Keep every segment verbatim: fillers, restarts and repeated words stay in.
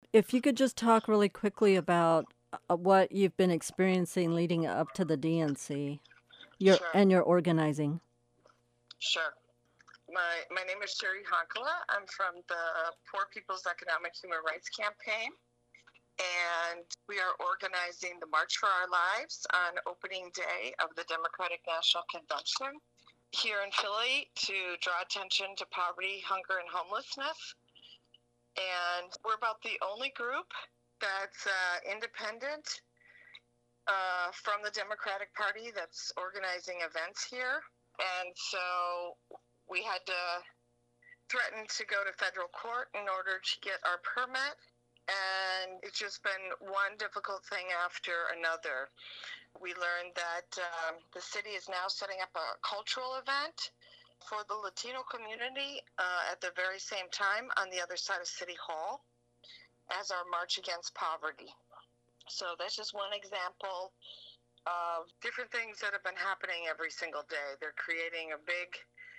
If you could just talk really quickly about uh, what you've been experiencing leading up to the D N C, your Sure, and your organizing. sure. My my name is Sherry Honkala. I'm from the Poor People's Economic Human Rights Campaign, and we are organizing the March for Our Lives on opening day of the Democratic National Convention here in Philly to draw attention to poverty, hunger, and homelessness. And we're about the only group that's uh, independent uh, from the Democratic Party that's organizing events here. And so we had to threaten to go to federal court in order to get our permit. And it's just been one difficult thing after another. We learned that um, the city is now setting up a cultural event for the Latino community uh, at the very same time on the other side of City Hall as our March Against Poverty. So that's just one example of different things that have been happening every single day. They're creating a big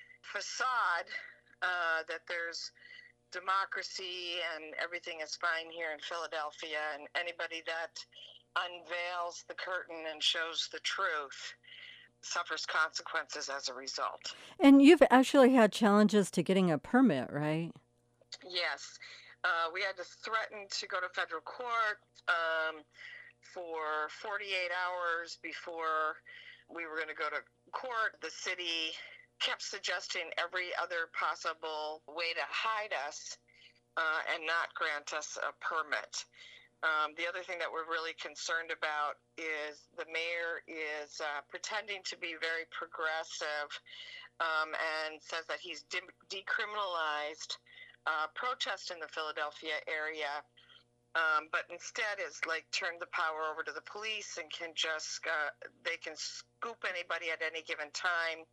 facade uh, that there's democracy and everything is fine here in Philadelphia, and anybody that unveils the curtain and shows the truth suffers consequences as a result. And you've actually had challenges to getting a permit, right? Yes, uh, we had to threaten to go to federal court um, for forty-eight hours before we were going to go to court. The city kept suggesting every other possible way to hide us uh, and not grant us a permit. Um, the other thing that we're really concerned about is the mayor is uh, pretending to be very progressive um, and says that he's de- decriminalized uh, protest in the Philadelphia area, um, but instead is like turned the power over to the police and can just uh, they can scoop anybody at any given time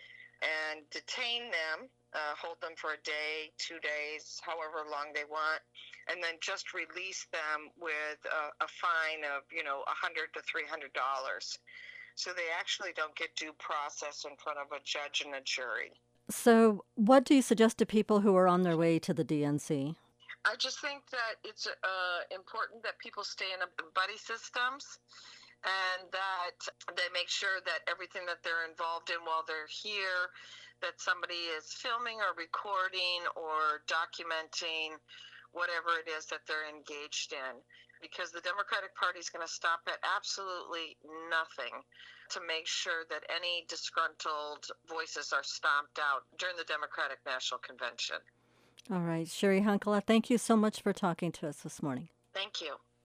and detain them, uh, hold them for a day, two days, however long they want, and then just release them with a, a fine of, you know, one hundred to three hundred dollars. So they actually don't get due process in front of a judge and a jury. So, what do you suggest to people who are on their way to the D N C? I just think that it's uh, important that people stay in a buddy systems and that they make sure that everything that they're involved in while they're here, that somebody is filming or recording or documenting whatever it is that they're engaged in. Because the Democratic Party is going to stop at absolutely nothing to make sure that any disgruntled voices are stomped out during the Democratic National Convention. All right, Sherry Hunkala, thank you so much for talking to us this morning. Thank you.